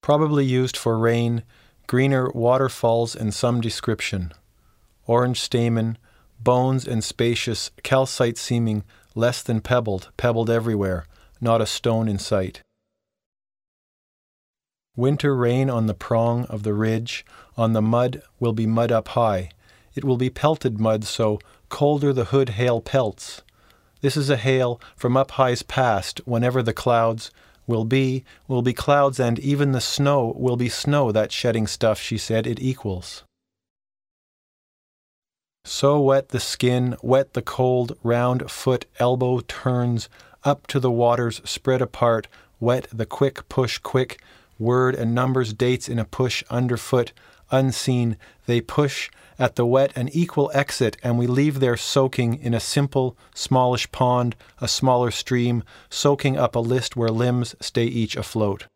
Probably used for rain, greener waterfalls and some description. Orange stamen, bones and spacious, calcite seeming, less than pebbled, pebbled everywhere, not a stone in sight. Winter rain on the prong of the ridge, on the mud will be mud up high. It will be pelted mud, so colder the hood hail pelts. This is a hail from up high's past, whenever the clouds will be clouds, and even the snow will be snow, that shedding stuff, she said, it equals. So wet the skin, wet the cold, round foot, elbow turns, up to the waters spread apart, wet the quick push quick, word and numbers dates in a push underfoot, unseen, they push at the wet an equal exit, and we leave there soaking in a simple, smallish pond, a smaller stream, soaking up a list where limbs stay each afloat.